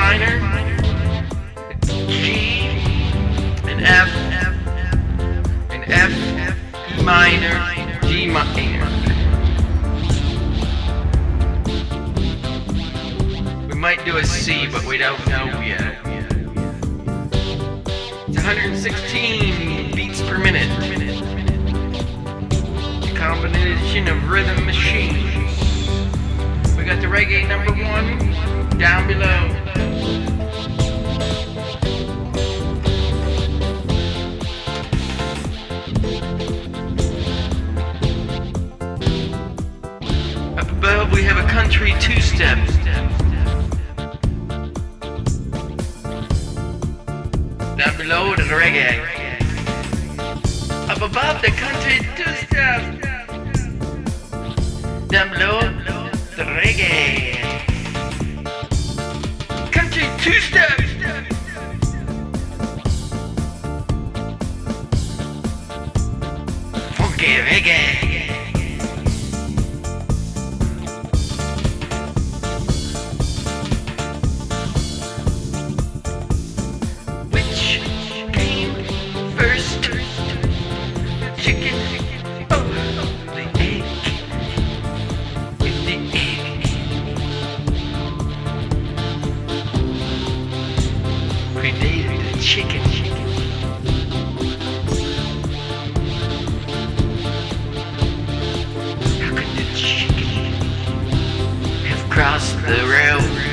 minor, G, an F, an F, E minor, G minor. We might do a C, but we don't know yet. It's 116 beats per minute. A combination of rhythm machines. We got the reggae number 1 down below. Up above we have a country two-step. Down below the reggae. Up above the country two-step. Down below the reggae. Country two-step. Funky reggae. Chicken, oh, the egg, with the egg, predated the chicken. How could the chicken have crossed the road?